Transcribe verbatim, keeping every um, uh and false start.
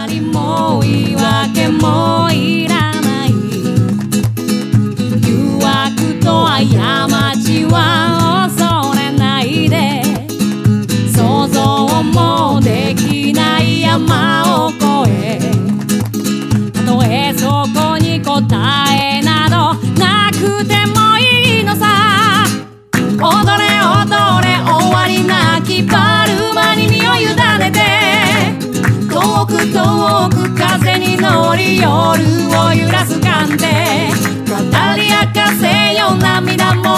りも言い訳もいらない。誘惑と過ちは恐れないで。想像もできない山を越え、たとえそこに答えなどなくてもいいのさ。踊れ踊れ終わりなきバルマに身を委ねて、遠く遠く風に乗り夜を揺らす感で語り明かせよ涙も